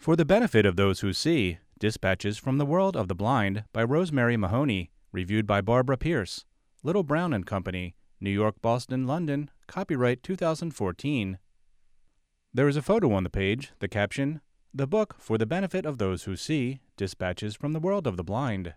For the Benefit of Those Who See, Dispatches from the World of the Blind by Rosemary Mahoney, reviewed by Barbara Pierce. Little Brown and Company, New York, Boston, London, copyright 2014. There is a photo on the page, the caption, "The Book for the Benefit of Those Who See, Dispatches from the World of the Blind."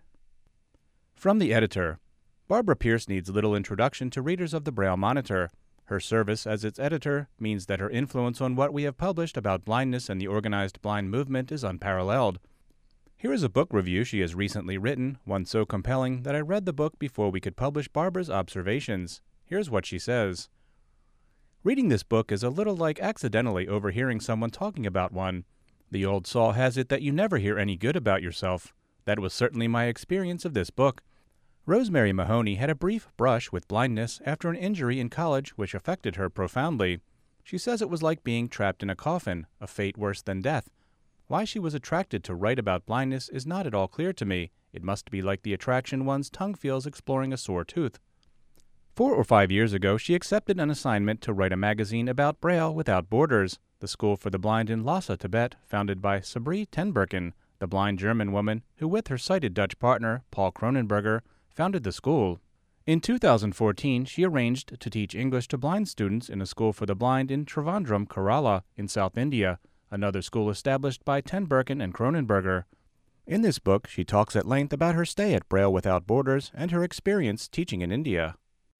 From the editor. Barbara Pierce needs little introduction to readers of the Braille Monitor. Her service as its editor means that her influence on what we have published about blindness and the organized blind movement is unparalleled. Here is a book review she has recently written, one so compelling that I read the book before we could publish Barbara's observations. Here's what she says. Reading this book is a little like accidentally overhearing someone talking about one. The old saw has it that you never hear any good about yourself. That was certainly my experience of this book. Rosemary Mahoney had a brief brush with blindness after an injury in college which affected her profoundly. She says it was like being trapped in a coffin, a fate worse than death. Why she was attracted to write about blindness is not at all clear to me. It must be like the attraction one's tongue feels exploring a sore tooth. 4 or 5 years ago, she accepted an assignment to write a magazine about Braille Without Borders, the school for the blind in Lhasa, Tibet, founded by Sabri Tenberken, the blind German woman who, with her sighted Dutch partner, Paul Kronenberger, founded the school. In 2014, she arranged to teach English to blind students in a school for the blind in Trivandrum, Kerala, in South India, another school established by Tenberken and Kronenberger. In this book, she talks at length about her stay at Braille Without Borders and her experience teaching in India.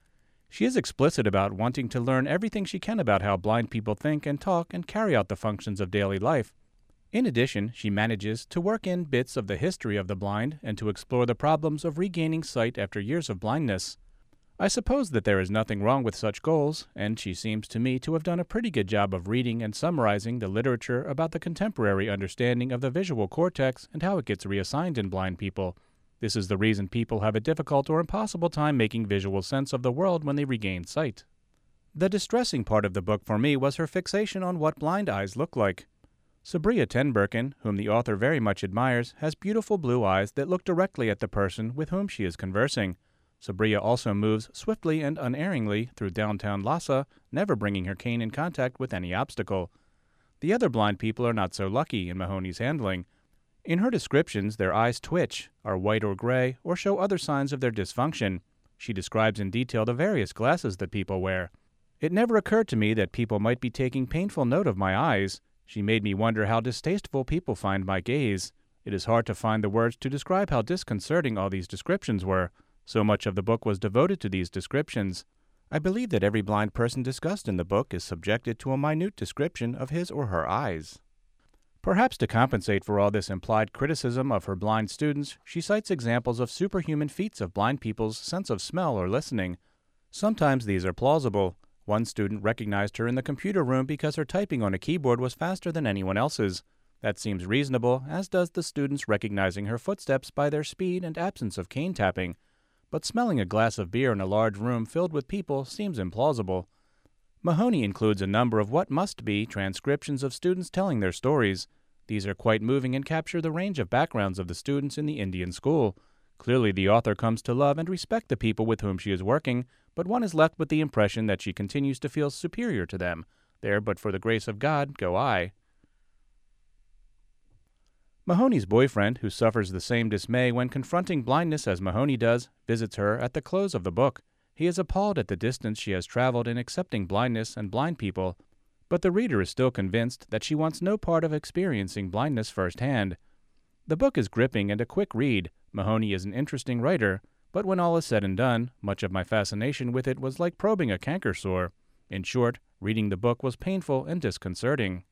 She is explicit about wanting to learn everything she can about how blind people think and talk and carry out the functions of daily life. In addition, she manages to work in bits of the history of the blind and to explore the problems of regaining sight after years of blindness. I suppose that there is nothing wrong with such goals, and she seems to me to have done a pretty good job of reading and summarizing the literature about the contemporary understanding of the visual cortex and how it gets reassigned in blind people. This is the reason people have a difficult or impossible time making visual sense of the world when they regain sight. The distressing part of the book for me was her fixation on what blind eyes look like. Sabria Tenberken, whom the author very much admires, has beautiful blue eyes that look directly at the person with whom she is conversing. Sabria also moves swiftly and unerringly through downtown Lhasa, never bringing her cane in contact with any obstacle. The other blind people are not so lucky in Mahoney's handling. In her descriptions, their eyes twitch, are white or gray, or show other signs of their dysfunction. She describes in detail the various glasses that people wear. It never occurred to me that people might be taking painful note of my eyes. She made me wonder how distasteful people find my gaze. It is hard to find the words to describe how disconcerting all these descriptions were. So much of the book was devoted to these descriptions. I believe that every blind person discussed in the book is subjected to a minute description of his or her eyes. Perhaps to compensate for all this implied criticism of her blind students, she cites examples of superhuman feats of blind people's sense of smell or listening. Sometimes these are plausible. One student recognized her in the computer room because her typing on a keyboard was faster than anyone else's. That seems reasonable, as does the students recognizing her footsteps by their speed and absence of cane tapping. But smelling a glass of beer in a large room filled with people seems implausible. Mahoney includes a number of what must be transcriptions of students telling their stories. These are quite moving and capture the range of backgrounds of the students in the Indian school. Clearly, the author comes to love and respect the people with whom she is working, but one is left with the impression that she continues to feel superior to them. There, but for the grace of God, go I. Mahoney's boyfriend, who suffers the same dismay when confronting blindness as Mahoney does, visits her at the close of the book. He is appalled at the distance she has traveled in accepting blindness and blind people, but the reader is still convinced that she wants no part of experiencing blindness firsthand. The book is gripping and a quick read. Mahoney is an interesting writer, but when all is said and done, much of my fascination with it was like probing a canker sore. In short, reading the book was painful and disconcerting.